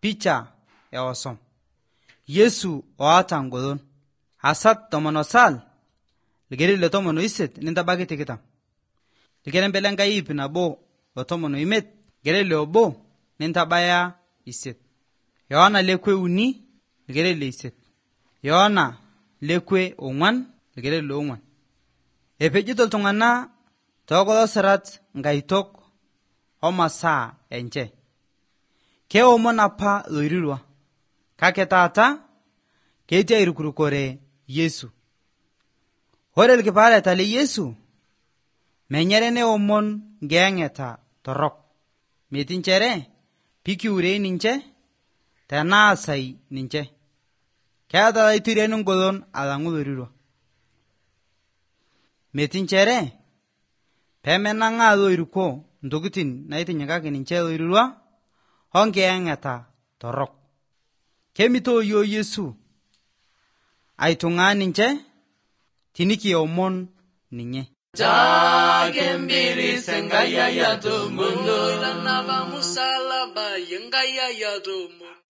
Picha ya osom. Yesu oata ngodon. Asat tomono sal. Ligeri le tomono iset ninda bagi tikitam. Ligeri mbelenga ipi na bo lo tomono imet. Ligeri le obo ninda baya iset. Yohana lekwe uni. Ligeri le iset. Yohana lekwe ongwan. Ligeri le ongwan. Epejitol tungana togolo serat ngaitok oma saa enche. Ke omona pa loirirwa. Kake tata ketia irukurukore Yesu. Hore likipale tali Yesu. Menyerene omon ngengeta torok. Metinchere piki ure ninche tenasai ninche. Keata itirenu ngodon alangu loirirwa. Metinchere pemenanga loiruko ntokitin naitinyikaki ninche loirirwa ongengeta torok. Kemito yo Yesu aitunga ninche tiniki omon ninye. Jakembiri sengaya ya tumundo, ilanava musalaba yengaya ya tumundo.